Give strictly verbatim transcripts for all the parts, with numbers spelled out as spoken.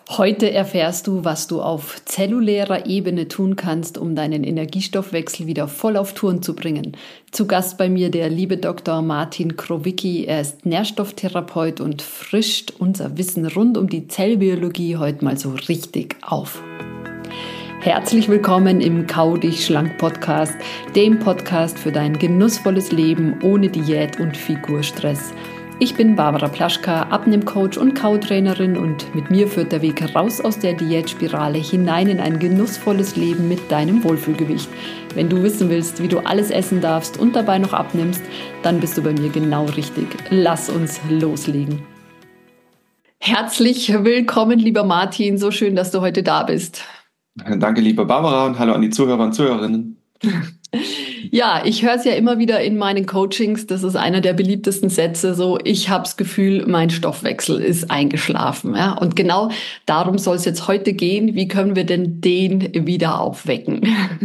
Heute erfährst du, was du auf zellulärer Ebene tun kannst, um deinen Energiestoffwechsel wieder voll auf Touren zu bringen. Zu Gast bei mir der liebe Doktor Martin Krowicki. Er ist Nährstofftherapeut und frischt unser Wissen rund um die Zellbiologie heute mal so richtig auf. Herzlich willkommen im Kau dich schlank Podcast, dem Podcast für dein genussvolles Leben ohne Diät und Figurstress. Ich bin Barbara Plaschka, Abnehmcoach und Kautrainerin und mit mir führt der Weg raus aus der Diätspirale hinein in ein genussvolles Leben mit deinem Wohlfühlgewicht. Wenn du wissen willst, wie du alles essen darfst und dabei noch abnimmst, dann bist du bei mir genau richtig. Lass uns loslegen. Herzlich willkommen, lieber Martin. So schön, dass du heute da bist. Danke, liebe Barbara, und hallo an die Zuhörer und Zuhörerinnen. Ja, ich höre es ja immer wieder in meinen Coachings, das ist einer der beliebtesten Sätze, so ich habe das Gefühl, mein Stoffwechsel ist eingeschlafen. Ja? Und genau darum soll es jetzt heute gehen, wie können wir denn den wieder aufwecken?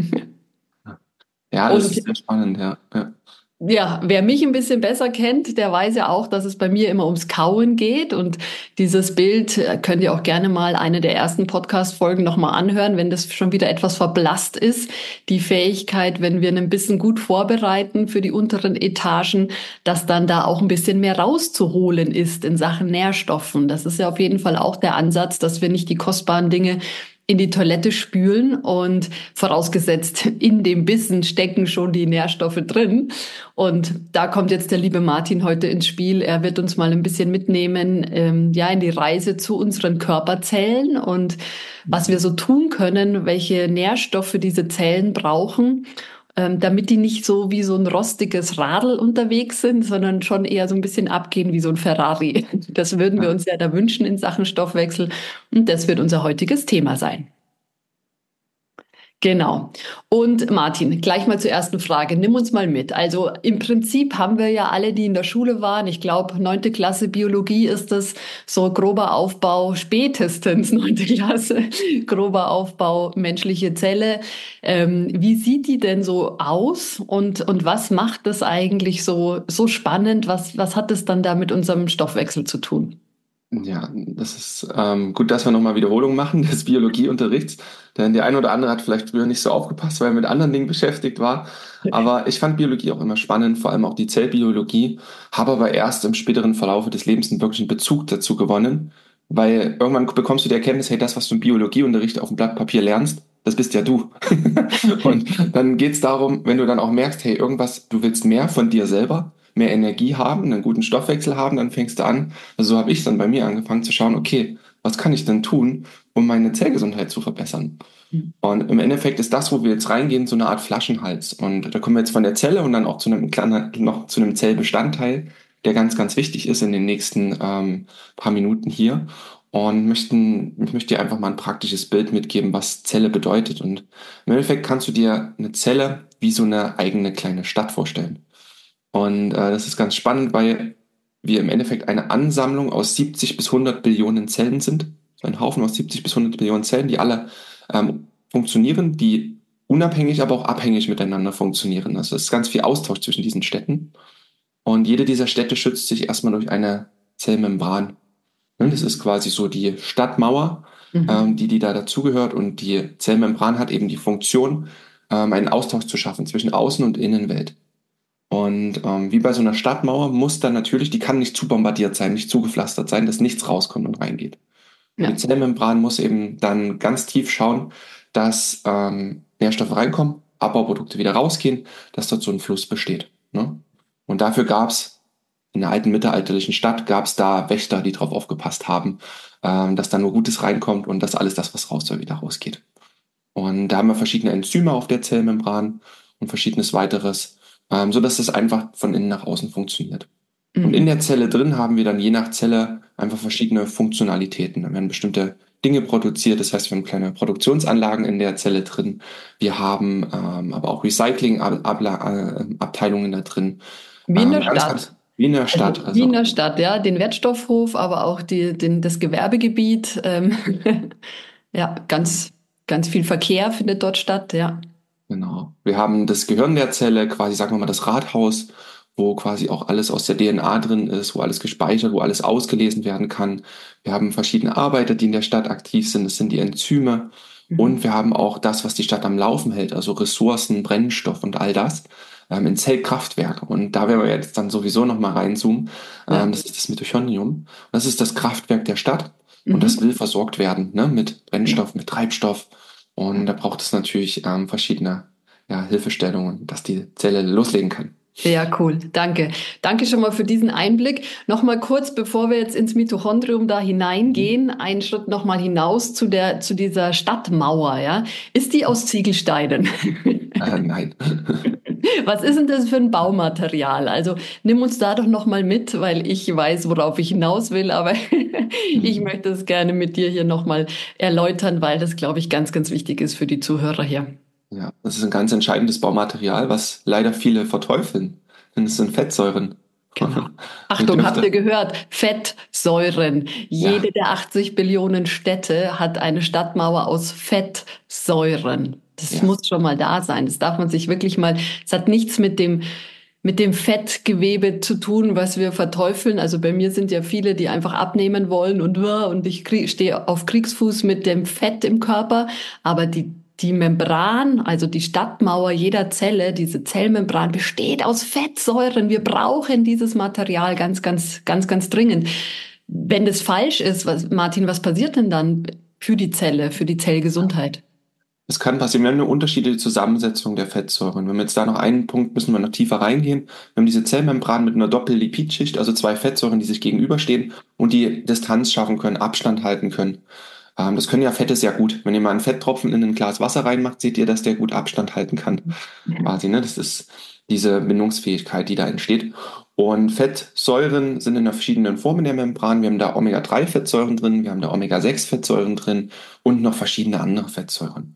Ja, das Und ist sehr spannend, ja. ja. Ja, wer mich ein bisschen besser kennt, der weiß ja auch, dass es bei mir immer ums Kauen geht. Und dieses Bild äh, könnt ihr auch gerne mal eine der ersten Podcast-Folgen nochmal anhören, wenn das schon wieder etwas verblasst ist. Die Fähigkeit, wenn wir ein bisschen gut vorbereiten für die unteren Etagen, dass dann da auch ein bisschen mehr rauszuholen ist in Sachen Nährstoffen. Das ist ja auf jeden Fall auch der Ansatz, dass wir nicht die kostbaren Dinge in die Toilette spülen und vorausgesetzt in dem Bissen stecken schon die Nährstoffe drin. Und da kommt jetzt der liebe Martin heute ins Spiel. Er wird uns mal ein bisschen mitnehmen, ähm, ja, in die Reise zu unseren Körperzellen und was wir so tun können, welche Nährstoffe diese Zellen brauchen, ähm, damit die nicht so wie so ein rostiges Radl unterwegs sind, sondern schon eher so ein bisschen abgehen wie so ein Ferrari. Das würden wir uns ja da wünschen in Sachen Stoffwechsel. Und das wird unser heutiges Thema sein. Genau. Und Martin, gleich mal zur ersten Frage. Nimm uns mal mit. Also im Prinzip haben wir ja alle, die in der Schule waren, ich glaube, neunte Klasse Biologie ist das, so grober Aufbau, spätestens neunte Klasse, grober Aufbau menschliche Zelle. Ähm, wie sieht die denn so aus und, und was macht das eigentlich so, so spannend? Was, was hat es dann da mit unserem Stoffwechsel zu tun? Ja, das ist ähm, gut, dass wir nochmal Wiederholung machen des Biologieunterrichts, denn der eine oder andere hat vielleicht früher nicht so aufgepasst, weil er mit anderen Dingen beschäftigt war. Aber ich fand Biologie auch immer spannend, vor allem auch die Zellbiologie, habe aber erst im späteren Verlaufe des Lebens einen wirklichen Bezug dazu gewonnen, weil irgendwann bekommst du die Erkenntnis, hey, das, was du im Biologieunterricht auf dem Blatt Papier lernst, das bist ja du. Und dann geht's darum, wenn du dann auch merkst, hey, irgendwas, du willst mehr von dir selber, mehr Energie haben, einen guten Stoffwechsel haben, dann fängst du an, also so habe ich dann bei mir angefangen zu schauen, okay, was kann ich denn tun, um meine Zellgesundheit zu verbessern? Und im Endeffekt ist das, wo wir jetzt reingehen, so eine Art Flaschenhals. Und da kommen wir jetzt von der Zelle und dann auch zu einem kleinen, noch zu einem Zellbestandteil, der ganz, ganz wichtig ist in den nächsten ähm, paar Minuten hier. Und möchten, ich möchte dir einfach mal ein praktisches Bild mitgeben, was Zelle bedeutet. Und im Endeffekt kannst du dir eine Zelle wie so eine eigene kleine Stadt vorstellen. Und äh, das ist ganz spannend, weil wir im Endeffekt eine Ansammlung aus siebzig bis hundert Billionen Zellen sind. So ein Haufen aus siebzig bis hundert Billionen Zellen, die alle ähm, funktionieren, die unabhängig, aber auch abhängig miteinander funktionieren. Also es ist ganz viel Austausch zwischen diesen Städten. Und jede dieser Städte schützt sich erstmal durch eine Zellmembran. Ne, das ist quasi so die Stadtmauer, Mhm. ähm, die, die da dazugehört. Und die Zellmembran hat eben die Funktion, ähm, einen Austausch zu schaffen zwischen Außen- und Innenwelt. Und ähm, wie bei so einer Stadtmauer muss dann natürlich, die kann nicht zu bombardiert sein, nicht zugepflastert sein, dass nichts rauskommt und reingeht. Und die Ja. Zellmembran muss eben dann ganz tief schauen, dass ähm, Nährstoffe reinkommen, Abbauprodukte wieder rausgehen, dass dort so ein Fluss besteht. Ne? Und dafür gab's in der alten mittelalterlichen Stadt, gab's da Wächter, die drauf aufgepasst haben, ähm, dass da nur Gutes reinkommt und dass alles das, was raus soll, wieder rausgeht. Und da haben wir verschiedene Enzyme auf der Zellmembran und verschiedenes weiteres, ähm, so dass es einfach von innen nach außen funktioniert. Und in Mhm. der Zelle drin haben wir dann je nach Zelle einfach verschiedene Funktionalitäten. Da werden bestimmte Dinge produziert, das heißt, wir haben kleine Produktionsanlagen in der Zelle drin. Wir haben ähm, aber auch Recycling-Abteilungen da drin. Wie in der Ähm, ganz, ganz Stadt. wie in der Also Stadt. wie in Also der Stadt, ja, den Wertstoffhof, aber auch die, den, das Gewerbegebiet. Ähm, ja, ganz, ganz viel Verkehr findet dort statt, ja. genau. Wir haben das Gehirn der Zelle, quasi sagen wir mal das Rathaus. wo quasi auch alles aus der D N A drin ist, wo alles gespeichert, wo alles ausgelesen werden kann. Wir haben verschiedene Arbeiter, die in der Stadt aktiv sind. Das sind die Enzyme. Und Mhm. wir haben auch das, was die Stadt am Laufen hält, also Ressourcen, Brennstoff und all das ähm, in Zellkraftwerke. Und da werden wir jetzt dann sowieso nochmal reinzoomen. Ähm, Ja. das ist das Mitochondrium. Und das ist das Kraftwerk der Stadt. Und das Mhm. will versorgt werden, ne, mit Brennstoff, mit Treibstoff. Und da braucht es natürlich ähm, verschiedene ja, Hilfestellungen, dass die Zelle loslegen kann. Ja, cool. Danke. Danke schon mal für diesen Einblick. Nochmal kurz, bevor wir jetzt ins Mitochondrium da Mhm. hineingehen, einen Schritt nochmal hinaus zu der, zu dieser Stadtmauer, ja. Ist die aus Ziegelsteinen? Äh, nein. Was ist denn das für ein Baumaterial? Also nimm uns da doch nochmal mit, weil ich weiß, worauf ich hinaus will, aber ich Mhm. möchte es gerne mit dir hier nochmal erläutern, weil das, glaube ich, ganz, ganz wichtig ist für die Zuhörer hier. Ja, das ist ein ganz entscheidendes Baumaterial, was leider viele verteufeln. Denn es sind Fettsäuren Genau. und Achtung, habt ihr Düfte. gehört? Fettsäuren. Ja, Jede der achtzig Billionen Städte hat eine Stadtmauer aus Fettsäuren. Das ja. muss schon mal da sein. Das darf man sich wirklich mal, es hat nichts mit dem, mit dem Fettgewebe zu tun, was wir verteufeln. Also bei mir sind ja viele, die einfach abnehmen wollen und, uh, und ich krieg, stehe auf Kriegsfuß mit dem Fett im Körper. Aber die die Membran, also die Stadtmauer jeder Zelle, diese Zellmembran besteht aus Fettsäuren. Wir brauchen dieses Material ganz, ganz, ganz, ganz dringend. Wenn das falsch ist, was, Martin, was passiert denn dann für die Zelle, für die Zellgesundheit? Es kann passieren, wir haben eine unterschiedliche Zusammensetzung der Fettsäuren. Wenn wir jetzt da noch einen Punkt, müssen wir noch tiefer reingehen. Wir haben diese Zellmembran mit einer Doppellipidschicht, also zwei Fettsäuren, die sich gegenüberstehen und die Distanz schaffen können, Abstand halten können. Ähm, das können ja Fette sehr gut. Wenn ihr mal einen Fetttropfen in ein Glas Wasser reinmacht, seht ihr, dass der gut Abstand halten kann. Quasi, ne? Das ist diese Bindungsfähigkeit, die da entsteht. Und Fettsäuren sind in verschiedenen Formen der Membran. Wir haben da Omega drei Fettsäuren drin, wir haben da Omega sechs Fettsäuren drin und noch verschiedene andere Fettsäuren.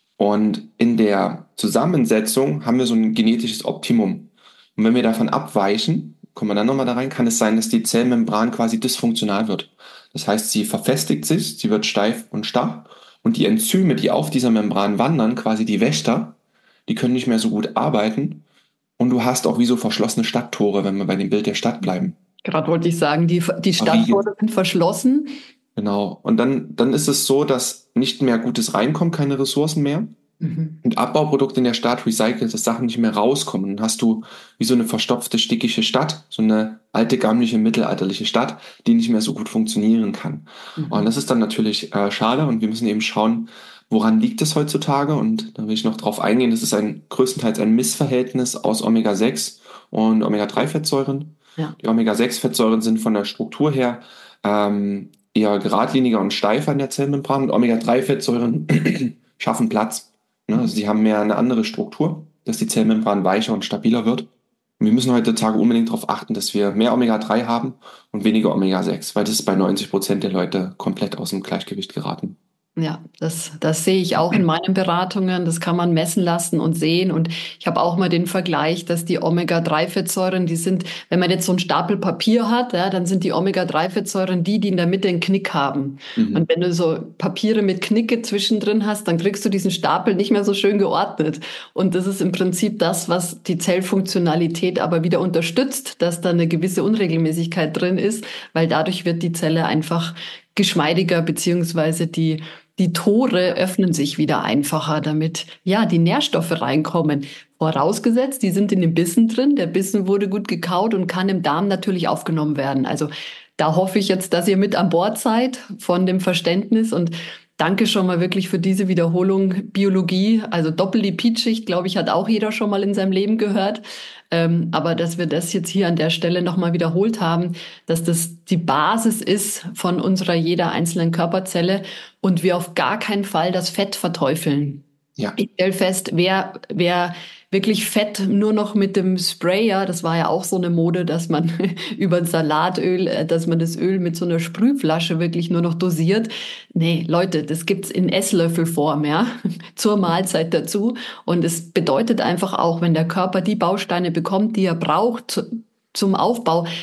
Und in der Zusammensetzung haben wir so ein genetisches Optimum. Und wenn wir davon abweichen, kommen wir dann nochmal da rein, kann es sein, dass die Zellmembran quasi dysfunktional wird. Das heißt, sie verfestigt sich, sie wird steif und starr und die Enzyme, die auf dieser Membran wandern, quasi die Wächter, die können nicht mehr so gut arbeiten und du hast auch wie so verschlossene Stadttore, wenn wir bei dem Bild der Stadt bleiben. Gerade wollte ich sagen, die, die Barrieren. Stadttore sind verschlossen. Genau. Und dann, dann ist es so, dass nicht mehr Gutes reinkommt, keine Ressourcen mehr. Mhm. Und Abbauprodukte in der Stadt, recycelte Sachen nicht mehr rauskommen. Dann hast du wie so eine verstopfte, stickige Stadt, so eine alte, gammelige, mittelalterliche Stadt, die nicht mehr so gut funktionieren kann. Und Mhm. das ist dann natürlich äh, schade und wir müssen eben schauen, woran liegt es heutzutage? Und da will ich noch drauf eingehen, das ist ein größtenteils ein Missverhältnis aus Omega sechs und Omega drei Fettsäuren. Ja. Die Omega sechs Fettsäuren sind von der Struktur her ähm, eher geradliniger und steifer in der Zellmembran und Omega drei Fettsäuren schaffen Platz. Ne? Also sie haben mehr eine andere Struktur, dass die Zellmembran weicher und stabiler wird. Und wir müssen heutzutage unbedingt darauf achten, dass wir mehr Omega drei haben und weniger Omega sechs, weil das ist bei neunzig Prozent der Leute komplett aus dem Gleichgewicht geraten. Ja, das, das sehe ich auch in meinen Beratungen. Das kann man messen lassen und sehen. Und ich habe auch mal den Vergleich, dass die Omega drei Fettsäuren, die sind, wenn man jetzt so einen Stapel Papier hat, ja, dann sind die Omega drei Fettsäuren die, die in der Mitte einen Knick haben. Und Mhm. wenn du so Papiere mit Knicke zwischendrin hast, dann kriegst du diesen Stapel nicht mehr so schön geordnet. Und das ist im Prinzip das, was die Zellfunktionalität aber wieder unterstützt, dass da eine gewisse Unregelmäßigkeit drin ist, weil dadurch wird die Zelle einfach geschmeidiger, beziehungsweise die die Tore öffnen sich wieder einfacher, damit ja die Nährstoffe reinkommen. Vorausgesetzt, die sind in dem Bissen drin. Der Bissen wurde gut gekaut und kann im Darm natürlich aufgenommen werden. Also da hoffe ich jetzt, dass ihr mit an Bord seid von dem Verständnis und danke schon mal wirklich für diese Wiederholung. Biologie, also Doppellipidschicht, glaube ich, hat auch jeder schon mal in seinem Leben gehört. Ähm, aber dass wir das jetzt hier an der Stelle nochmal wiederholt haben, dass das die Basis ist von unserer jeder einzelnen Körperzelle und wir auf gar keinen Fall das Fett verteufeln. Ja, Ich stelle fest, wer, wer wirklich Fett nur noch mit dem Sprayer, das war ja auch so eine Mode, dass man über ein Salatöl, äh, dass man das Öl mit so einer Sprühflasche wirklich nur noch dosiert. Nee, Leute, das gibt's in Esslöffelform, ja, zur Mahlzeit dazu. Und es bedeutet einfach auch, wenn der Körper die Bausteine bekommt, die er braucht zum Aufbau,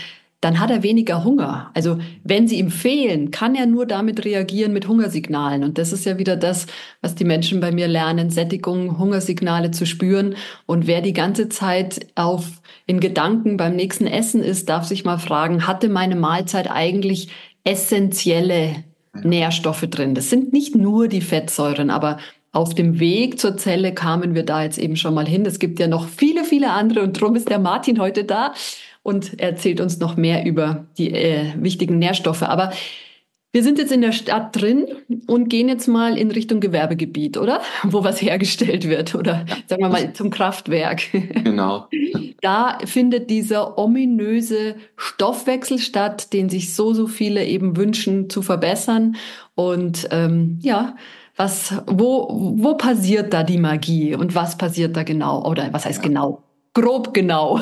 dann hat er weniger Hunger. Also wenn sie ihm fehlen, kann er nur damit reagieren mit Hungersignalen. Und das ist ja wieder das, was die Menschen bei mir lernen, Sättigung, Hungersignale zu spüren. Und wer die ganze Zeit auf in Gedanken beim nächsten Essen ist, darf sich mal fragen, hatte meine Mahlzeit eigentlich essentielle Nährstoffe drin? Das sind nicht nur die Fettsäuren, aber auf dem Weg zur Zelle kamen wir da jetzt eben schon mal hin. Es gibt ja noch viele, viele andere und darum ist der Martin heute da und erzählt uns noch mehr über die äh, wichtigen Nährstoffe. Aber wir sind jetzt in der Stadt drin und gehen jetzt mal in Richtung Gewerbegebiet, oder? Wo was hergestellt wird oder sagen wir mal zum Kraftwerk. Genau. Da findet dieser ominöse Stoffwechsel statt, den sich so, so viele eben wünschen zu verbessern. Und ähm, ja, was, wo, wo passiert da die Magie und was passiert da genau? Oder was heißt Ja. genau? Grob genau.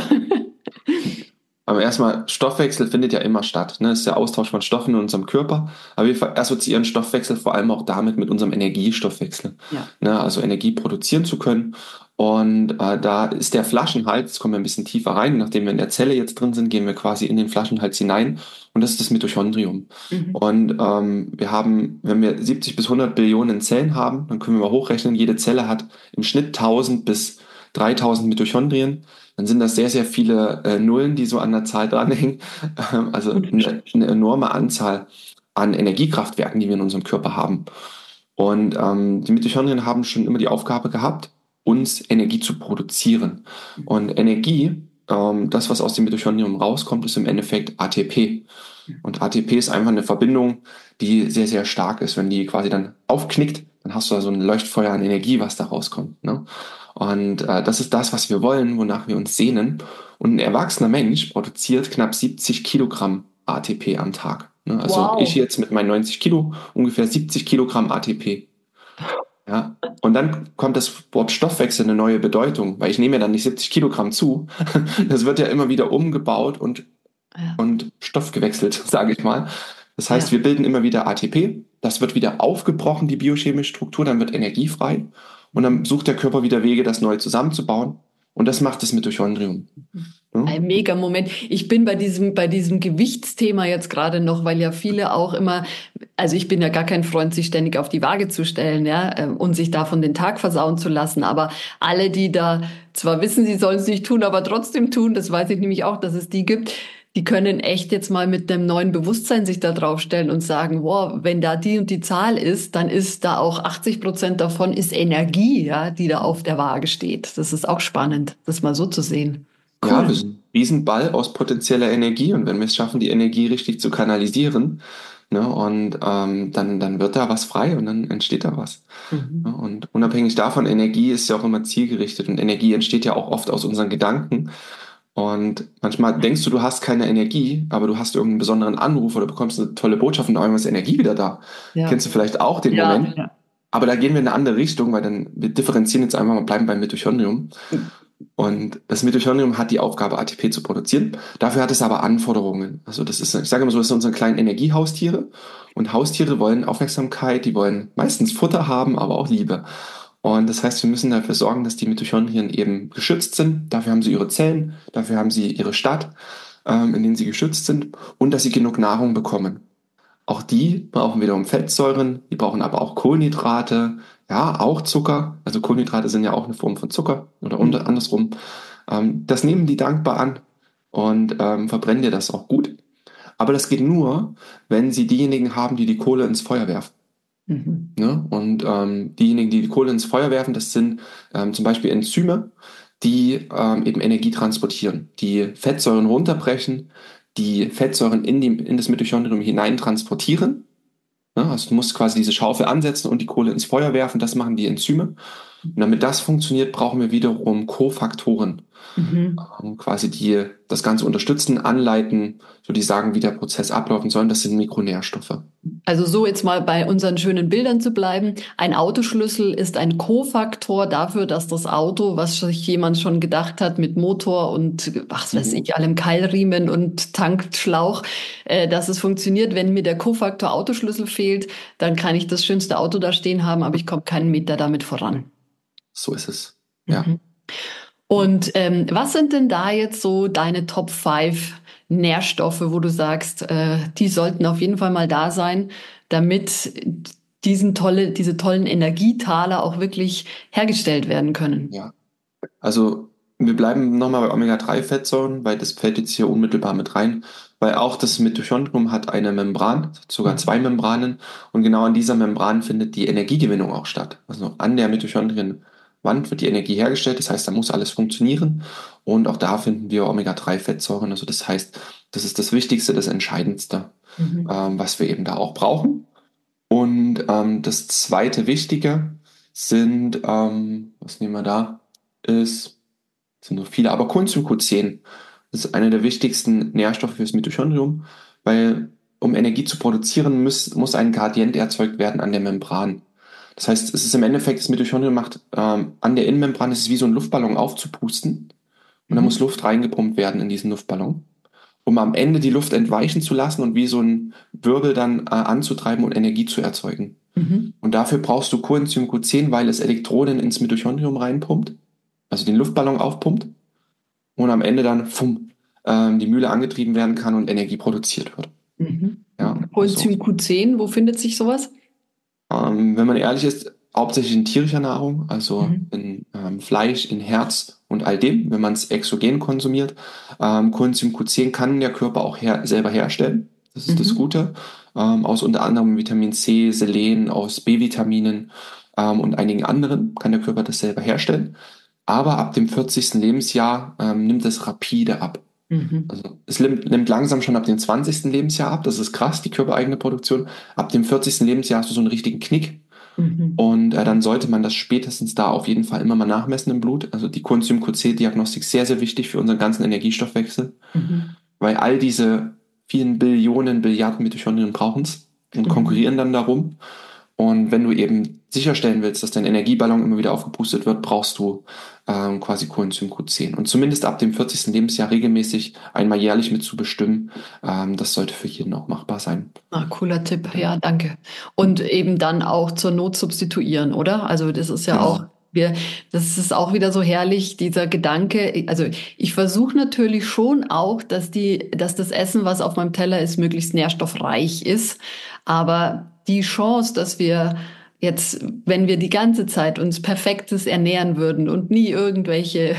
Aber erstmal, Stoffwechsel findet ja immer statt. Ne? Das ist der Austausch von Stoffen in unserem Körper. Aber wir assoziieren Stoffwechsel vor allem auch damit mit unserem Energiestoffwechsel. Ja. Ne? Also Energie produzieren zu können. Und äh, da ist der Flaschenhals, jetzt kommen wir ein bisschen tiefer rein, nachdem wir in der Zelle jetzt drin sind, gehen wir quasi in den Flaschenhals hinein. Und das ist das Mitochondrium. Mhm. Und ähm, wir haben, wenn wir siebzig bis hundert Billionen Zellen haben, dann können wir mal hochrechnen, jede Zelle hat im Schnitt tausend bis dreitausend Mitochondrien. Dann sind das sehr, sehr viele äh, Nullen, die so an der Zahl dranhängen. Ähm, also eine, eine enorme Anzahl an Energiekraftwerken, die wir in unserem Körper haben. Und ähm, die Mitochondrien haben schon immer die Aufgabe gehabt, uns Energie zu produzieren. Und Energie, ähm, das, was aus dem Mitochondrium rauskommt, ist im Endeffekt A T P. Und A T P ist einfach eine Verbindung, die sehr, sehr stark ist. Wenn die quasi dann aufknickt, dann hast du da so ein Leuchtfeuer an Energie, was da rauskommt. Ne? Und äh, das ist das, was wir wollen, wonach wir uns sehnen. Und ein erwachsener Mensch produziert knapp siebzig Kilogramm A T P am Tag. Ne? Also Wow. ich jetzt mit meinen neunzig Kilo, ungefähr siebzig Kilogramm A T P. Ja, und dann kommt das Wort Stoffwechsel eine neue Bedeutung, weil ich nehme ja dann nicht siebzig Kilogramm zu. Das wird ja immer wieder umgebaut und, Ja. und Stoff gewechselt, sage ich mal. Das heißt, Ja. wir bilden immer wieder A T P, das wird wieder aufgebrochen, die biochemische Struktur, dann wird Energie frei und dann sucht der Körper wieder Wege, das neu zusammenzubauen und das macht das Mitochondrium. Ja? Ein mega Moment. Ich bin bei diesem, bei diesem Gewichtsthema jetzt gerade noch, weil ja viele auch immer, also ich bin ja gar kein Freund, sich ständig auf die Waage zu stellen, ja, ähm, und sich davon den Tag versauen zu lassen. Aber alle, die da zwar wissen, sie sollen es nicht tun, aber trotzdem tun, das weiß ich nämlich auch, dass es die gibt, die können echt jetzt mal mit einem neuen Bewusstsein sich da draufstellen und sagen, wow, wenn da die und die Zahl ist, dann ist da auch achtzig Prozent davon ist Energie, ja, die da auf der Waage steht. Das ist auch spannend, das mal so zu sehen. Cool. Ja, wir sind ein Riesenball aus potenzieller Energie und wenn wir es schaffen, die Energie richtig zu kanalisieren, ne, und ähm, dann, dann wird da was frei und dann entsteht da was. Mhm. Ne, und unabhängig davon, Energie ist ja auch immer zielgerichtet und Energie entsteht ja auch oft aus unseren Gedanken. Und manchmal denkst du, du hast keine Energie, aber du hast irgendeinen besonderen Anruf oder bekommst eine tolle Botschaft und auf einmal ist Energie wieder da. Ja. Kennst du vielleicht auch den Ja, Moment? ja. Aber da gehen wir in eine andere Richtung, weil dann wir differenzieren jetzt einfach mal, bleiben beim Mitochondrium. Und das Mitochondrium hat die Aufgabe, A T P zu produzieren. Dafür hat es aber Anforderungen. Also das ist, ich sage immer so, das sind unsere kleinen Energiehaustiere. Und Haustiere wollen Aufmerksamkeit, die wollen meistens Futter haben, aber auch Liebe. Und das heißt, wir müssen dafür sorgen, dass die Mitochondrien eben geschützt sind. Dafür haben sie ihre Zellen, dafür haben sie ihre Stadt, ähm, in denen sie geschützt sind und dass sie genug Nahrung bekommen. Auch die brauchen wiederum Fettsäuren, die brauchen aber auch Kohlenhydrate, ja, auch Zucker. Also Kohlenhydrate sind ja auch eine Form von Zucker oder Mhm. andersrum. Ähm, das nehmen die dankbar an und ähm, verbrennen dir das auch gut. Aber das geht nur, wenn sie diejenigen haben, die die Kohle ins Feuer werfen. Mhm. Ne? Und ähm, diejenigen, die die Kohle ins Feuer werfen, das sind ähm, zum Beispiel Enzyme, die ähm, eben Energie transportieren, die Fettsäuren runterbrechen, die Fettsäuren in, die, in das Mitochondrium hinein transportieren. Ne? Also du musst quasi diese Schaufel ansetzen und die Kohle ins Feuer werfen, das machen die Enzyme. Und damit das funktioniert, brauchen wir wiederum Kofaktoren, Mhm. ähm, quasi die das Ganze unterstützen, anleiten, so die sagen, wie der Prozess ablaufen soll. Das sind Mikronährstoffe. Also so jetzt mal bei unseren schönen Bildern zu bleiben. Ein Autoschlüssel ist ein Kofaktor dafür, dass das Auto, was sich jemand schon gedacht hat mit Motor und was weiß Mhm. ich, allem Keilriemen und Tankschlauch, äh, dass es funktioniert. Wenn mir der Kofaktor Autoschlüssel fehlt, dann kann ich das schönste Auto da stehen haben, aber ich komme keinen Meter damit voran. So ist es. Ja. Mhm. Und ähm, was sind denn da jetzt so deine Top five Nährstoffe, wo du sagst, äh, die sollten auf jeden Fall mal da sein, damit diesen tolle, diese tollen Energietaler auch wirklich hergestellt werden können? Ja. Also wir bleiben nochmal bei Omega drei Fettsäuren, weil das fällt jetzt hier unmittelbar mit rein, weil auch das Mitochondrium hat eine Membran, sogar zwei Membranen, und genau an dieser Membran findet die Energiegewinnung auch statt. Also an der Mitochondrienwand wird die Energie hergestellt, das heißt, da muss alles funktionieren, und auch da finden wir Omega drei Fettsäuren. Also das heißt, das ist das Wichtigste, das Entscheidendste, Mhm. ähm, was wir eben da auch brauchen. Und ähm, das zweite Wichtige sind, ähm, was nehmen wir da, ist, sind so viele, aber Coenzym Q zehn. Das ist einer der wichtigsten Nährstoffe fürs Mitochondrium, weil um Energie zu produzieren, muss, muss ein Gradient erzeugt werden an der Membran. Das heißt, es ist im Endeffekt, das Mitochondrium macht ähm, an der Innenmembran, es ist wie so ein Luftballon aufzupusten, und da muss Mhm. Luft reingepumpt werden in diesen Luftballon, um am Ende die Luft entweichen zu lassen und wie so ein Wirbel dann äh, anzutreiben und Energie zu erzeugen. Mhm. Und dafür brauchst du Coenzym Q zehn, weil es Elektronen ins Mitochondrium reinpumpt, also den Luftballon aufpumpt, und am Ende dann fumm, ähm, die Mühle angetrieben werden kann und Energie produziert wird. Mhm. Ja, also Coenzym Q zehn, wo findet sich sowas? ähm, wenn man ehrlich ist, hauptsächlich in tierischer Nahrung, also Mhm. in ähm, Fleisch, in Herz und all dem, wenn man es exogen konsumiert. Ähm, Coenzym Q zehn kann der Körper auch her selber herstellen. Das ist das Mhm. Gute. Ähm, aus unter anderem Vitamin C, Selen, aus B-Vitaminen ähm, und einigen anderen kann der Körper das selber herstellen. Aber ab dem vierzigsten Lebensjahr ähm, nimmt es rapide ab. Mhm. Also es nimmt, nimmt langsam schon ab dem zwanzigsten Lebensjahr ab. Das ist krass, die körpereigene Produktion. Ab dem vierzigsten Lebensjahr hast du so einen richtigen Knick. Mhm. Und äh, dann sollte man das spätestens da auf jeden Fall immer mal nachmessen im Blut. Also die Coenzym Q zehn-Diagnostik sehr, sehr wichtig für unseren ganzen Energiestoffwechsel, Mhm. weil all diese vielen Billionen, Billiarden Mitochondrien brauchen es und Mhm. konkurrieren dann darum. Und wenn du eben sicherstellen willst, dass dein Energieballon immer wieder aufgepustet wird, brauchst du ähm, quasi Coenzym Q zehn. Und zumindest ab dem vierzigsten Lebensjahr regelmäßig einmal jährlich mit zu bestimmen, ähm, das sollte für jeden auch machbar sein. Ah, cooler Tipp, Ja. ja, danke. Und eben dann auch zur Not substituieren, oder? Also das ist ja auch, Genau. wir, das ist auch wieder so herrlich, dieser Gedanke. Also ich versuche natürlich schon auch, dass die, dass das Essen, was auf meinem Teller ist, möglichst nährstoffreich ist. Aber die Chance, dass wir jetzt, wenn wir die ganze Zeit uns perfektes ernähren würden und nie irgendwelche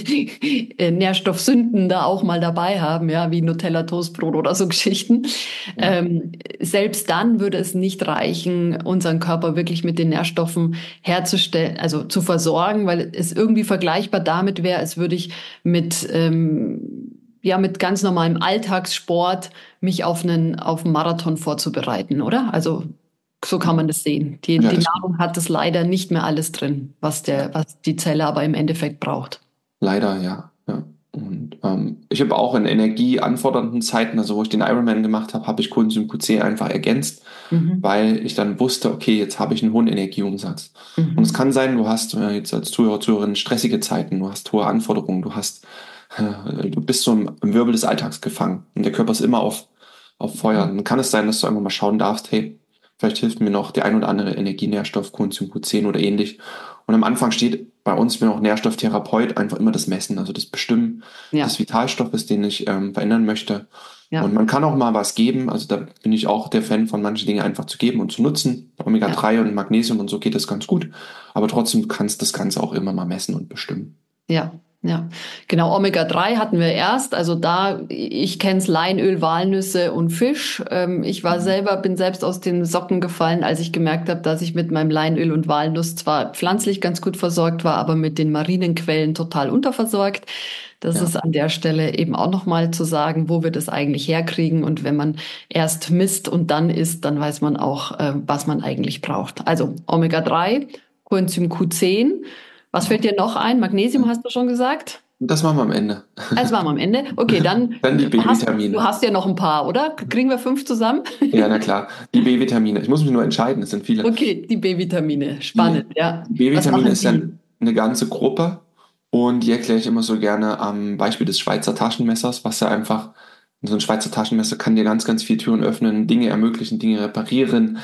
äh, Nährstoffsünden da auch mal dabei haben, ja, wie Nutella Toastbrot oder so Geschichten, Ja. ähm, selbst dann würde es nicht reichen, unseren Körper wirklich mit den Nährstoffen herzustellen, also zu versorgen, weil es irgendwie vergleichbar damit wäre, als würde ich mit ähm, ja mit ganz normalem Alltagssport mich auf einen auf einen Marathon vorzubereiten, oder? Also so kann man das sehen. Die, Ja, die das, Nahrung hat das leider nicht mehr alles drin, was ja. der, was die Zelle aber im Endeffekt braucht. Leider, ja. Ja. Und ähm, ich habe auch in energieanfordernden Zeiten, also wo ich den Ironman gemacht habe, habe ich Coenzym Q zehn einfach ergänzt, Mhm. weil ich dann wusste, okay, jetzt habe ich einen hohen Energieumsatz. Und es Mhm. kann sein, du hast äh, jetzt als Zuhörer, Zuhörerin stressige Zeiten, du hast hohe Anforderungen, du hast, äh, du bist so im, im Wirbel des Alltags gefangen und der Körper ist immer auf, auf Feuer. Dann kann es sein, dass du einfach mal schauen darfst, hey, vielleicht hilft mir noch der ein oder andere Energienährstoff, Coenzym Q zehn oder ähnlich. Und am Anfang steht bei uns, ich bin auch Nährstofftherapeut, einfach immer das Messen, also das Bestimmen des Ja, Vitalstoffes, den ich ähm, verändern möchte. Und ja, man kann auch mal was geben, also da bin ich auch der Fan von manche Dinge einfach zu geben und zu nutzen. Omega ja. drei und Magnesium und so geht das ganz gut. Aber trotzdem kannst du das Ganze auch immer mal messen und bestimmen. Ja, ja. Genau, Omega drei hatten wir erst. Also da, ich kenn's Leinöl, Walnüsse und Fisch. Ähm, ich war Mhm. selber, bin selbst aus den Socken gefallen, als ich gemerkt habe, dass ich mit meinem Leinöl und Walnuss zwar pflanzlich ganz gut versorgt war, aber mit den marinen Quellen total unterversorgt. Das Ja, ist an der Stelle eben auch nochmal zu sagen, wo wir das eigentlich herkriegen. Und wenn man erst misst und dann isst, dann weiß man auch, äh, was man eigentlich braucht. Also Omega drei, Coenzym Q zehn. Was fällt genau. dir noch ein? Magnesium hast du schon gesagt? Das machen wir am Ende. Das waren wir am Ende. Okay, dann Dann die hast du B-Vitamine. hast ja noch ein paar, oder? Kriegen wir fünf zusammen? Ja, na klar. Die B-Vitamine. Ich muss mich nur entscheiden, es sind viele. Okay, die B-Vitamine. Die, Spannend, ja. die Was B-Vitamine machen ist ja die? eine ganze Gruppe, und die erkläre ich immer so gerne am Beispiel des Schweizer Taschenmessers, was ja einfach, so ein Schweizer Taschenmesser kann dir ganz, ganz viele Türen öffnen, Dinge ermöglichen, Dinge reparieren,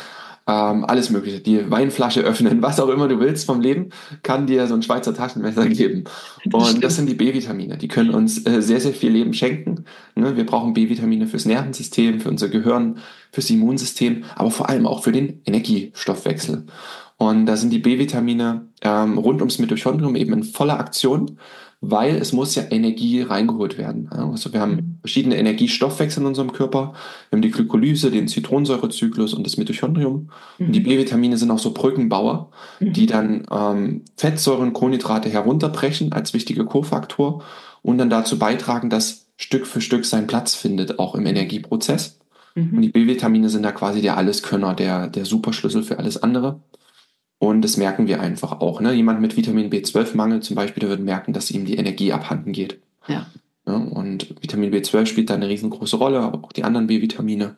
ähm, alles Mögliche. Die Weinflasche öffnen, was auch immer du willst vom Leben, kann dir so ein Schweizer Taschenmesser geben. Das Und das stimmt. sind die B-Vitamine. Die können uns äh, sehr, sehr viel Leben schenken. Ne? Wir brauchen B-Vitamine fürs Nervensystem, für unser Gehirn, fürs Immunsystem, aber vor allem auch für den Energiestoffwechsel. Und da sind die B-Vitamine ähm, rund ums Mitochondrium eben in voller Aktion, weil es muss ja Energie reingeholt werden. Ja, also wir haben Mhm. verschiedene Energiestoffwechsel in unserem Körper. Wir haben die Glykolyse, den Zitronensäurezyklus und das Mitochondrium. Und die Mhm. B-Vitamine sind auch so Brückenbauer, die Mhm. dann ähm, Fettsäuren, Kohlenhydrate herunterbrechen als wichtige Kofaktor und dann dazu beitragen, dass Stück für Stück seinen Platz findet, auch im Energieprozess. Und die Mhm. B-Vitamine sind da quasi der Alleskönner, der, der Superschlüssel für alles andere. Und das merken wir einfach auch. Ne? Jemand mit Vitamin B zwölf Mangel zum Beispiel, der wird merken, dass ihm die Energie abhanden geht. Ja. Ja? Und Vitamin B zwölf spielt da eine riesengroße Rolle, aber auch die anderen B-Vitamine.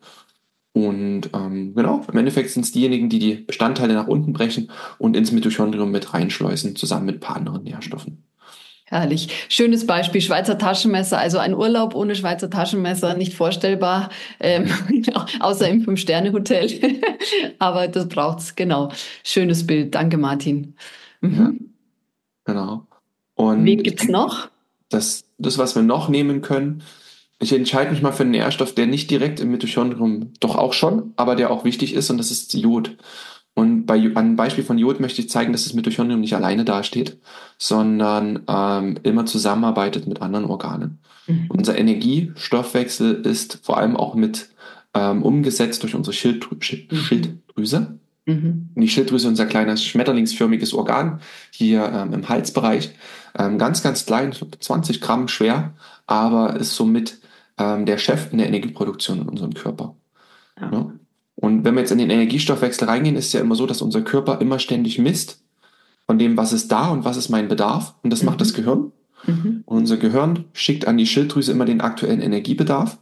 Und ähm, genau, im Endeffekt sind es diejenigen, die die Bestandteile nach unten brechen und ins Mitochondrium mit reinschleusen, zusammen mit ein paar anderen Nährstoffen. Herrlich. Schönes Beispiel, Schweizer Taschenmesser. Also ein Urlaub ohne Schweizer Taschenmesser nicht vorstellbar, ähm, außer im Fünf-Sterne-Hotel. Aber das braucht's, genau. Schönes Bild. Danke, Martin. Ja, Mhm. genau. Wen Und ich gibt's denke, noch? dass das, was wir noch nehmen können, ich entscheide mich mal für einen Nährstoff, der nicht direkt im Mitochondrium, doch auch schon, aber der auch wichtig ist, und das ist Jod. Und bei, an einem Beispiel von Jod möchte ich zeigen, dass das Mitochondrium nicht alleine dasteht, sondern ähm, immer zusammenarbeitet mit anderen Organen. Mhm. Unser Energiestoffwechsel ist vor allem auch mit ähm, umgesetzt durch unsere Schilddrü Schild Mhm. Schilddrüse. Mhm. Und die Schilddrüse ist unser kleines schmetterlingsförmiges Organ hier ähm, im Halsbereich. Ähm, ganz, ganz klein, so zwanzig Gramm schwer, aber ist somit ähm, der Chef in der Energieproduktion in unserem Körper. Ja. Ne? Und wenn wir jetzt in den Energiestoffwechsel reingehen, ist es ja immer so, dass unser Körper immer ständig misst von dem, was ist da und was ist mein Bedarf. Und das macht das Mhm. Gehirn. Mhm. Und unser Gehirn schickt an die Schilddrüse immer den aktuellen Energiebedarf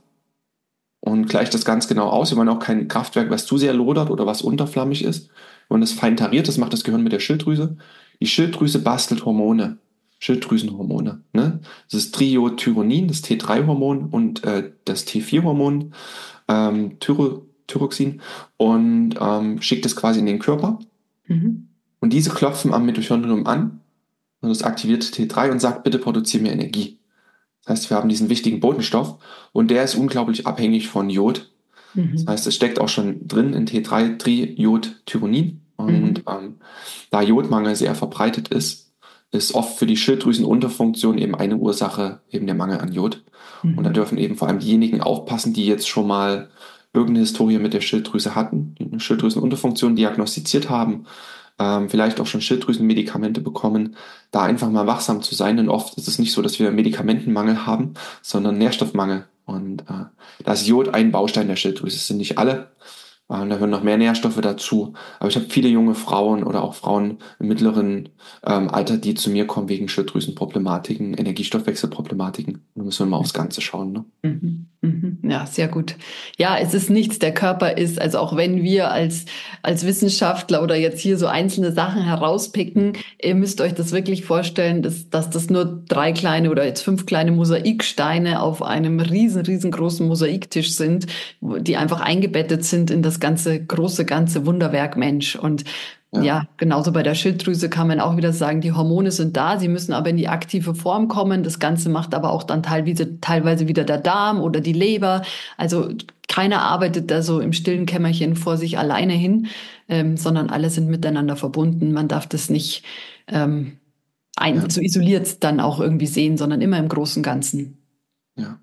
und gleicht das ganz genau aus. Wir wollen auch kein Kraftwerk, was zu sehr lodert oder was unterflammig ist. Wir wollen das fein tariert, das macht das Gehirn mit der Schilddrüse. Die Schilddrüse bastelt Hormone, Schilddrüsenhormone. Ne? Das ist Triiodthyronin, das T drei Hormon und äh, das T vier Hormon, ähm, Thyro, Thyroxin, und ähm, schickt es quasi in den Körper. Mhm. Und diese klopfen am Mitochondrium an und das aktiviert T drei und sagt, bitte produziere mir Energie. Das heißt, wir haben diesen wichtigen Botenstoff und der ist unglaublich abhängig von Jod. Das Mhm. heißt, es steckt auch schon drin in T drei Triiodthyronin. Und Mhm. ähm, da Jodmangel sehr verbreitet ist, ist oft für die Schilddrüsenunterfunktion eben eine Ursache eben der Mangel an Jod. Und da Mhm. dürfen eben vor allem diejenigen aufpassen, die jetzt schon mal irgendeine Historie mit der Schilddrüse hatten, die eine Schilddrüsenunterfunktion diagnostiziert haben, ähm, vielleicht auch schon Schilddrüsenmedikamente bekommen, da einfach mal wachsam zu sein. Denn oft ist es nicht so, dass wir Medikamentenmangel haben, sondern Nährstoffmangel. Und äh, da ist Jod ein Baustein der Schilddrüse. Es sind nicht alle. Äh, da hören noch mehr Nährstoffe dazu. Aber ich habe viele junge Frauen oder auch Frauen im mittleren ähm, Alter, die zu mir kommen wegen Schilddrüsenproblematiken, Energiestoffwechselproblematiken. Da müssen wir mal aufs Ganze schauen. Ne? Mhm. Mhm. Ja, sehr gut. Ja, es ist nichts, der Körper ist, also auch wenn wir als, als Wissenschaftler oder jetzt hier so einzelne Sachen herauspicken, ihr müsst euch das wirklich vorstellen, dass, dass das nur drei kleine oder jetzt fünf kleine Mosaiksteine auf einem riesen, riesengroßen Mosaiktisch sind, wo- die einfach eingebettet sind in das ganze große, ganze Wunderwerk Mensch. Und Ja, ja, genauso bei der Schilddrüse kann man auch wieder sagen, die Hormone sind da, sie müssen aber in die aktive Form kommen. Das Ganze macht aber auch dann teilweise, teilweise wieder der Darm oder die Leber. Also keiner arbeitet da so im stillen Kämmerchen vor sich alleine hin, ähm, sondern alle sind miteinander verbunden. Man darf das nicht ähm, ein, ja, so isoliert dann auch irgendwie sehen, sondern immer im großen Ganzen. ja.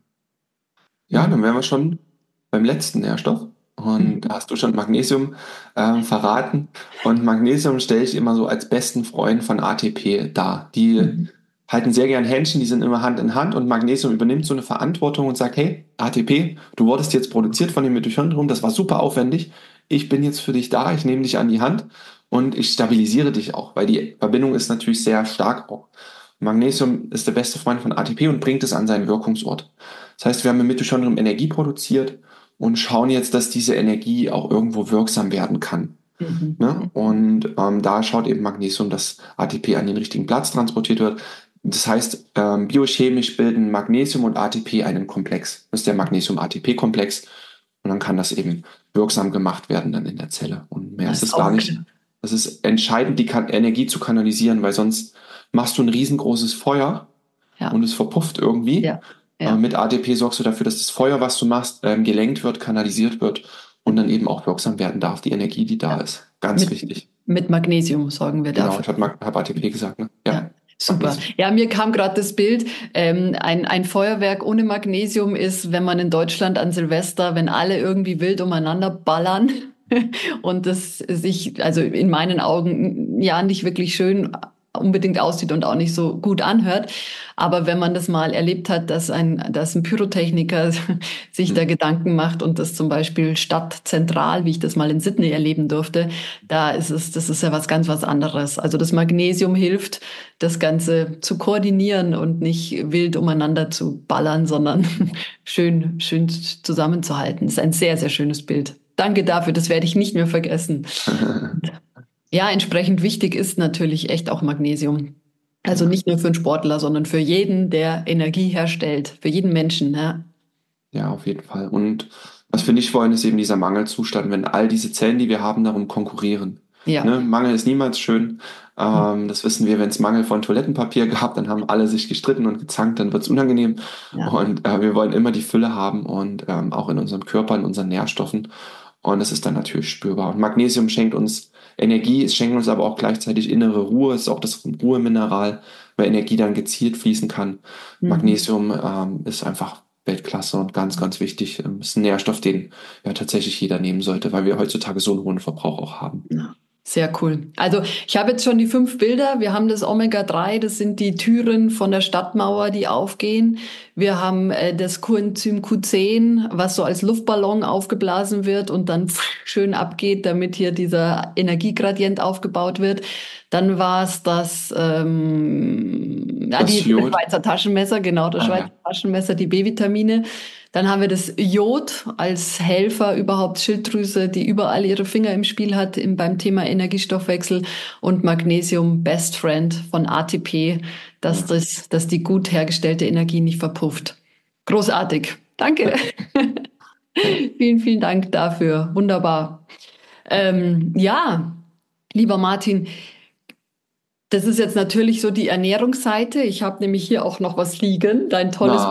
Ja, Mhm. dann wären wir schon beim letzten Nährstoff. Und da Mhm. hast du schon Magnesium ähm, verraten. Und Magnesium stelle ich immer so als besten Freund von A T P dar. Die Mhm. halten sehr gern Händchen, die sind immer Hand in Hand und Magnesium übernimmt so eine Verantwortung und sagt, hey, A T P, du wurdest jetzt produziert von dem Mitochondrium, das war super aufwendig. Ich bin jetzt für dich da, ich nehme dich an die Hand und ich stabilisiere dich auch, weil die Verbindung ist natürlich sehr stark auch. Magnesium ist der beste Freund von A T P und bringt es an seinen Wirkungsort. Das heißt, wir haben im Mitochondrium Energie produziert und schauen jetzt, dass diese Energie auch irgendwo wirksam werden kann. Mhm. Ne? Und ähm, da schaut eben Magnesium, dass A T P an den richtigen Platz transportiert wird. Das heißt, ähm, biochemisch bilden Magnesium und A T P einen Komplex. Das ist der Magnesium-A T P-Komplex. Und dann kann das eben wirksam gemacht werden dann in der Zelle. Und mehr Das ist ist es gar auch nicht. klar. Es ist entscheidend, die kan Energie zu kanalisieren, weil sonst machst du ein riesengroßes Feuer und Ja, es verpufft irgendwie. ja, Äh, ja. mit A T P sorgst du dafür, dass das Feuer, was du machst, ähm, gelenkt wird, kanalisiert wird und dann eben auch wirksam werden darf, die Energie, die da Ja. ist. Ganz Mit, wichtig. mit Magnesium sorgen wir Genau, dafür. ich habe hab A T P gesagt, ne? Ja, Ja, super. Magnesium. Ja, mir kam gerade das Bild, ähm, ein, ein Feuerwerk ohne Magnesium ist, wenn man in Deutschland an Silvester, wenn alle irgendwie wild umeinander ballern und das sich, also in meinen Augen, ja, nicht wirklich schön unbedingt aussieht und auch nicht so gut anhört. Aber wenn man das mal erlebt hat, dass ein, dass ein Pyrotechniker sich Hm. da Gedanken macht und das zum Beispiel stadtzentral, wie ich das mal in Sydney erleben durfte, da ist es, das ist ja was ganz was anderes. Also das Magnesium hilft, das Ganze zu koordinieren und nicht wild umeinander zu ballern, sondern schön, schön zusammenzuhalten. Das ist ein sehr, sehr schönes Bild. Danke dafür, das werde ich nicht mehr vergessen. Ja, entsprechend wichtig ist natürlich echt auch Magnesium. Also Ja. nicht nur für einen Sportler, sondern für jeden, der Energie herstellt, für jeden Menschen. Ja, Ja, auf jeden Fall. Und was wir nicht wollen, ist eben dieser Mangelzustand, wenn all diese Zellen, die wir haben, darum konkurrieren. ja, Ne? Mangel ist niemals schön. Ähm, das wissen wir, wenn es Mangel von Toilettenpapier gab, dann haben alle sich gestritten und gezankt, dann wird es unangenehm. ja. Und äh, wir wollen immer die Fülle haben und ähm, auch in unserem Körper, in unseren Nährstoffen. Und das ist dann natürlich spürbar. Und Magnesium schenkt uns Energie, es schenkt uns aber auch gleichzeitig innere Ruhe, es ist auch das Ruhemineral, weil Energie dann gezielt fließen kann. Mhm. Magnesium ähm, ist einfach Weltklasse und ganz, ganz wichtig. Ähm, ist ein Nährstoff, den ja tatsächlich jeder nehmen sollte, weil wir heutzutage so einen hohen Verbrauch auch haben. Ja, sehr cool. Also ich habe jetzt schon die fünf Bilder. Wir haben das Omega drei, das sind die Türen von der Stadtmauer, die aufgehen. Wir haben äh, das Coenzym Q zehn, was so als Luftballon aufgeblasen wird und dann schön abgeht, damit hier dieser Energiegradient aufgebaut wird. Dann war es das, ähm, ja, Das die, das Jod, Schweizer Taschenmesser, genau, das ah Schweizer ja, Taschenmesser, die B-Vitamine. Dann haben wir das Jod als Helfer überhaupt, Schilddrüse, die überall ihre Finger im Spiel hat im, beim Thema Energiestoffwechsel, und Magnesium Best Friend von A T P, dass ja. das, dass die gut hergestellte Energie nicht verpufft. Großartig. Danke. Vielen, vielen Dank dafür. Wunderbar. Ähm, ja, lieber Martin, das ist jetzt natürlich so die Ernährungsseite. Ich habe nämlich hier auch noch was liegen, dein tolles Na,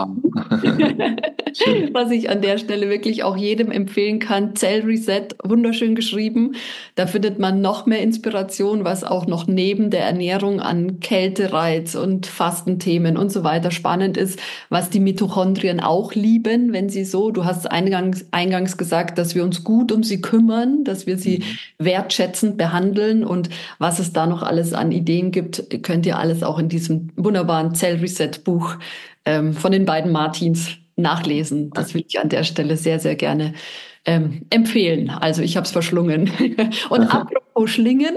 schön. was ich an der Stelle wirklich auch jedem empfehlen kann. Cell Reset, wunderschön geschrieben. Da findet man noch mehr Inspiration, was auch noch neben der Ernährung an Kältereiz und Fastenthemen und so weiter spannend ist, was die Mitochondrien auch lieben, wenn sie so, du hast eingangs, eingangs gesagt, dass wir uns gut um sie kümmern, dass wir sie Mhm. wertschätzend behandeln, und was es da noch alles an Ideen gibt, könnt ihr alles auch in diesem wunderbaren Cell Reset Buch ähm, von den beiden Martins nachlesen. Das will ich an der Stelle sehr, sehr gerne ähm, empfehlen. Also ich habe es verschlungen. Und apropos Schlingen,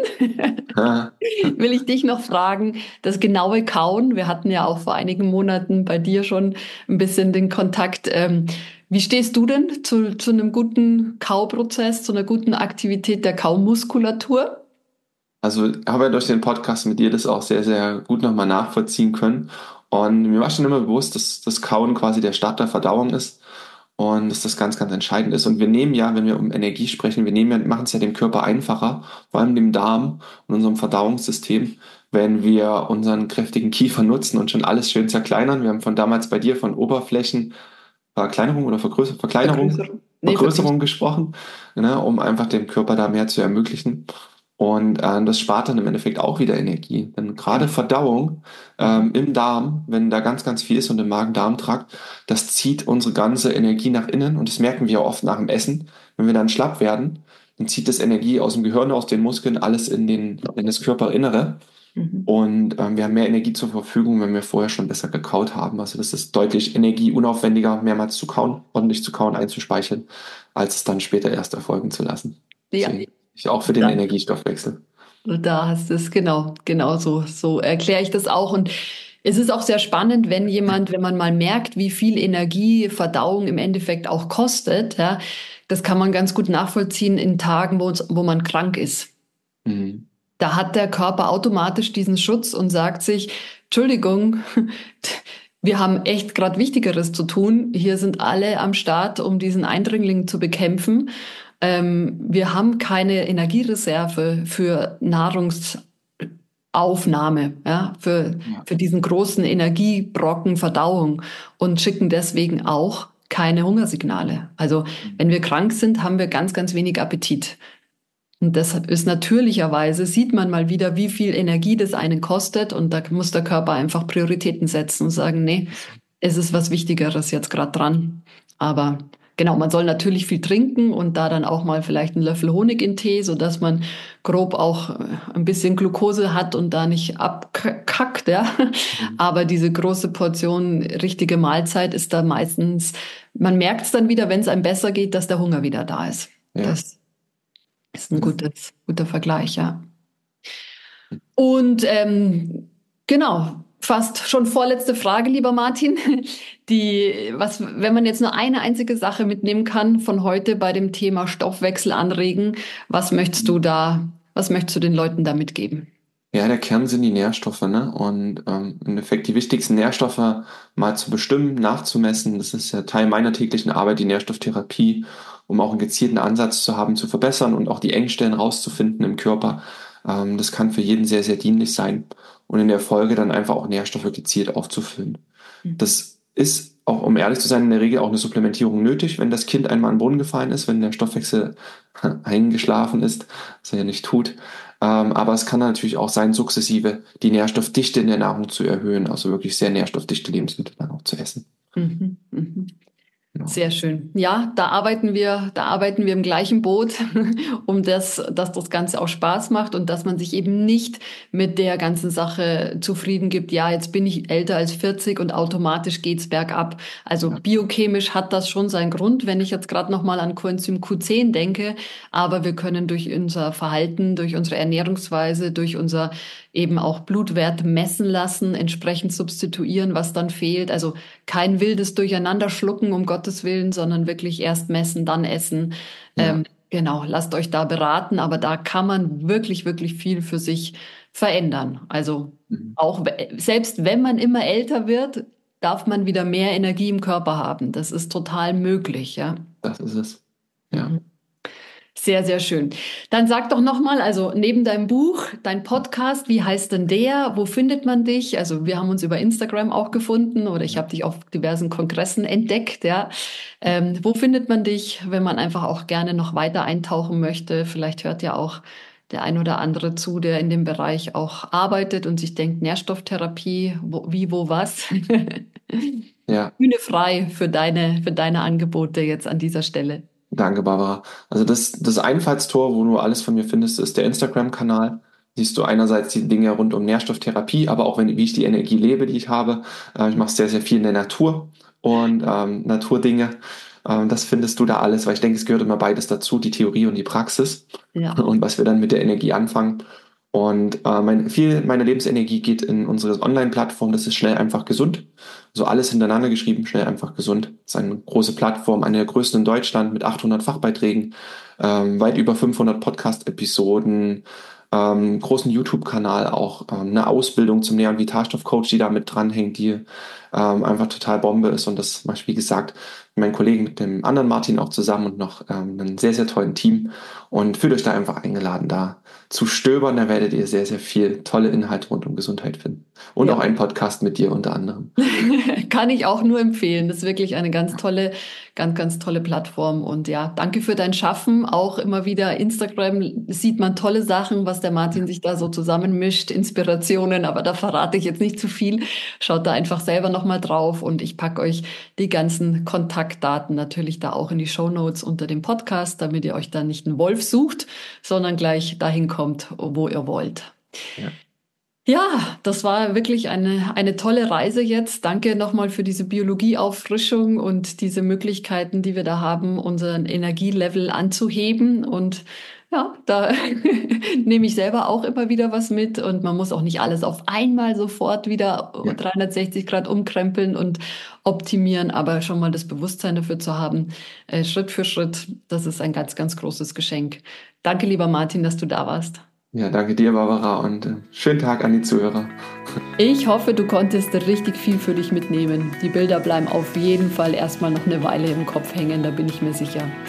Ja. will ich dich noch fragen, das genaue Kauen. Wir hatten ja auch vor einigen Monaten bei dir schon ein bisschen den Kontakt. Ähm, wie stehst du denn zu, zu einem guten Kauprozess, zu einer guten Aktivität der Kaumuskulatur? Also ich habe ja durch den Podcast mit dir das auch sehr, sehr gut nochmal nachvollziehen können. Und mir war schon immer bewusst, dass das Kauen quasi der Start der Verdauung ist und dass das ganz, ganz entscheidend ist. Und wir nehmen ja, wenn wir um Energie sprechen, wir nehmen ja, machen es ja dem Körper einfacher, vor allem dem Darm und unserem Verdauungssystem, wenn wir unseren kräftigen Kiefer nutzen und schon alles schön zerkleinern. Wir haben von damals bei dir von Oberflächen Verkleinerung oder Vergrößer Verkleinerung, Vergrößerung? Nee, Vergrößerung Vergrößerung. gesprochen, ne, um einfach dem Körper da mehr zu ermöglichen. Und äh, das spart dann im Endeffekt auch wieder Energie. Denn gerade Ja. Verdauung ähm, Mhm. im Darm, wenn da ganz, ganz viel ist und im Magen-Darm-Trakt, das zieht unsere ganze Energie nach innen. Und das merken wir ja oft nach dem Essen. Wenn wir dann schlapp werden, dann zieht das Energie aus dem Gehirn, aus den Muskeln, alles in den, in das Körperinnere. Mhm. Und ähm, wir haben mehr Energie zur Verfügung, wenn wir vorher schon besser gekaut haben. Also das ist deutlich energieunaufwendiger, mehrmals zu kauen, ordentlich zu kauen, einzuspeichern, als es dann später erst erfolgen zu lassen. Ja, Deswegen ich auch für den da, Energiestoffwechsel. da hast du es, genau, genau so, so erkläre ich das auch. Und es ist auch sehr spannend, wenn jemand, wenn man mal merkt, wie viel Energie Verdauung im Endeffekt auch kostet, ja, das kann man ganz gut nachvollziehen in Tagen, wo, uns, wo man krank ist. Mhm. Da hat der Körper automatisch diesen Schutz und sagt sich, Entschuldigung, wir haben echt gerade Wichtigeres zu tun. Hier sind alle am Start, um diesen Eindringling zu bekämpfen. ähm, wir haben keine Energiereserve für Nahrungsaufnahme, ja, für, Ja. für diesen großen Energiebrocken Verdauung und schicken deswegen auch keine Hungersignale. Also wenn wir krank sind, haben wir ganz, ganz wenig Appetit. Und deshalb ist natürlicherweise, sieht man mal wieder, wie viel Energie das einen kostet. Und da muss der Körper einfach Prioritäten setzen und sagen, nee, es ist was Wichtigeres jetzt gerade dran. Aber genau, man soll natürlich viel trinken und da dann auch mal vielleicht einen Löffel Honig in Tee, sodass man grob auch äh, ein bisschen Glucose hat und da nicht abkackt, ja. Mhm. Aber diese große Portion richtige Mahlzeit ist da meistens, man merkt es dann wieder, wenn es einem besser geht, dass der Hunger wieder da ist. Ja. Das ist ein gutes, guter Vergleich, ja. Und ähm, genau, fast schon vorletzte Frage, lieber Martin. Die, was, wenn man jetzt nur eine einzige Sache mitnehmen kann von heute bei dem Thema Stoffwechsel anregen, was möchtest du da, was möchtest du den Leuten da mitgeben? Ja, der Kern sind die Nährstoffe, ne? Und ähm, im Endeffekt die wichtigsten Nährstoffe mal zu bestimmen, nachzumessen. Das ist ja Teil meiner täglichen Arbeit, die Nährstofftherapie, um auch einen gezielten Ansatz zu haben, zu verbessern und auch die Engstellen rauszufinden im Körper. Ähm, das kann für jeden sehr, sehr dienlich sein. Und in der Folge dann einfach auch Nährstoffe gezielt aufzufüllen. Das ist auch, um ehrlich zu sein, in der Regel auch eine Supplementierung nötig, wenn das Kind einmal an den Boden gefallen ist, wenn der Stoffwechsel eingeschlafen ist, was er ja nicht tut. Ähm, aber es kann natürlich auch sein, sukzessive die Nährstoffdichte in der Nahrung zu erhöhen, also wirklich sehr nährstoffdichte Lebensmittel dann auch zu essen. Mhm, mhm. Genau. Sehr schön. Ja, da arbeiten wir, da arbeiten wir im gleichen Boot, um das, dass das Ganze auch Spaß macht und dass man sich eben nicht mit der ganzen Sache zufrieden gibt. Ja, jetzt bin ich älter als vierzig und automatisch geht's bergab. Also Ja. biochemisch hat das schon seinen Grund, wenn ich jetzt gerade noch mal an Coenzym Q zehn denke. Aber wir können durch unser Verhalten, durch unsere Ernährungsweise, durch unser eben auch Blutwert messen lassen, entsprechend substituieren, was dann fehlt. Also kein wildes Durcheinander schlucken, um Gottes Willen, sondern wirklich erst messen, dann essen. Ja. Ähm, genau, lasst euch da beraten, aber da kann man wirklich, wirklich viel für sich verändern. Also Mhm. auch selbst wenn man immer älter wird, darf man wieder mehr Energie im Körper haben. Das ist total möglich, ja. Das ist es. Ja. Mhm. Sehr, sehr schön. Dann sag doch nochmal, also neben deinem Buch, dein Podcast, wie heißt denn der? Wo findet man dich? Also wir haben uns über Instagram auch gefunden oder ich habe dich auf diversen Kongressen entdeckt, ja. Ähm, wo findet man dich, wenn man einfach auch gerne noch weiter eintauchen möchte? Vielleicht hört ja auch der ein oder andere zu, der in dem Bereich auch arbeitet und sich denkt, Nährstofftherapie, wo, wie, wo, was? Ja. Bühne frei für deine, für deine Angebote jetzt an dieser Stelle. Danke, Barbara. Also das, das Einfallstor, wo du alles von mir findest, ist der Instagram-Kanal. Siehst du einerseits die Dinge rund um Nährstofftherapie, aber auch wenn, wie ich die Energie lebe, die ich habe. Äh, ich mache sehr, sehr viel in der Natur und ähm, Naturdinge. Ähm, das findest du da alles, weil ich denke, es gehört immer beides dazu, die Theorie und die Praxis Ja. und was wir dann mit der Energie anfangen. Und äh, mein, viel meiner Lebensenergie geht in unsere Online-Plattform, das ist schnell, einfach, gesund. So alles hintereinander geschrieben, schnell, einfach, gesund. Das ist eine große Plattform, eine der größten in Deutschland mit achthundert Fachbeiträgen, ähm, weit über fünfhundert Podcast-Episoden, ähm, großen YouTube-Kanal auch, ähm, eine Ausbildung zum Nähr- und Vitalstoff-Coach, die da mit dranhängt, die ähm, einfach total Bombe ist. Und das mache ich, wie gesagt, mit meinen Kollegen, mit dem anderen Martin auch zusammen und noch ähm, einem sehr, sehr tollen Team. Und fühlt euch da einfach eingeladen, da zu stöbern. Da werdet ihr sehr, sehr viel tolle Inhalte rund um Gesundheit finden. Und Ja. auch einen Podcast mit dir unter anderem. Kann ich auch nur empfehlen. Das ist wirklich eine ganz tolle, ganz, ganz tolle Plattform. Und ja, danke für dein Schaffen. Auch immer wieder Instagram sieht man tolle Sachen, was der Martin sich da so zusammenmischt, Inspirationen. Aber da verrate ich jetzt nicht zu viel. Schaut da einfach selber nochmal drauf. Und ich packe euch die ganzen Kontaktdaten natürlich da auch in die Shownotes unter dem Podcast, damit ihr euch da nicht einen Wolf sucht, sondern gleich dahin kommt, wo ihr wollt. Ja. Ja, das war wirklich eine, eine tolle Reise jetzt. Danke nochmal für diese Biologieauffrischung und diese Möglichkeiten, die wir da haben, unseren Energielevel anzuheben. Und ja, da nehme ich selber auch immer wieder was mit. Und man muss auch nicht alles auf einmal sofort wieder Ja. dreihundertsechzig Grad umkrempeln und optimieren, aber schon mal das Bewusstsein dafür zu haben, äh, Schritt für Schritt, das ist ein ganz, ganz großes Geschenk. Danke, lieber Martin, dass du da warst. Ja, danke dir, Barbara, und äh, schönen Tag an die Zuhörer. Ich hoffe, du konntest richtig viel für dich mitnehmen. Die Bilder bleiben auf jeden Fall erstmal noch eine Weile im Kopf hängen, da bin ich mir sicher.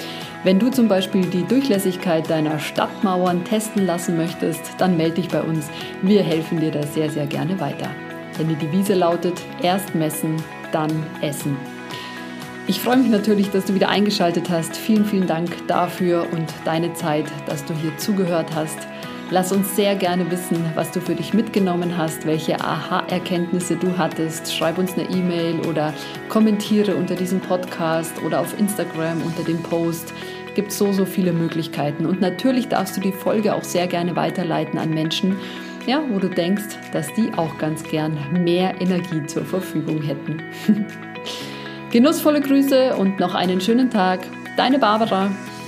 Wenn du zum Beispiel die Durchlässigkeit deiner Stadtmauern testen lassen möchtest, dann melde dich bei uns. Wir helfen dir da sehr, sehr gerne weiter. Denn die Devise lautet, erst messen, dann essen. Ich freue mich natürlich, dass du wieder eingeschaltet hast. Vielen, vielen Dank dafür und deine Zeit, dass du hier zugehört hast. Lass uns sehr gerne wissen, was du für dich mitgenommen hast, welche Aha-Erkenntnisse du hattest. Schreib uns eine E-Mail oder kommentiere unter diesem Podcast oder auf Instagram unter dem Post. Es gibt so, so viele Möglichkeiten. Und natürlich darfst du die Folge auch sehr gerne weiterleiten an Menschen, ja, wo du denkst, dass die auch ganz gern mehr Energie zur Verfügung hätten. Genussvolle Grüße und noch einen schönen Tag. Deine Barbara.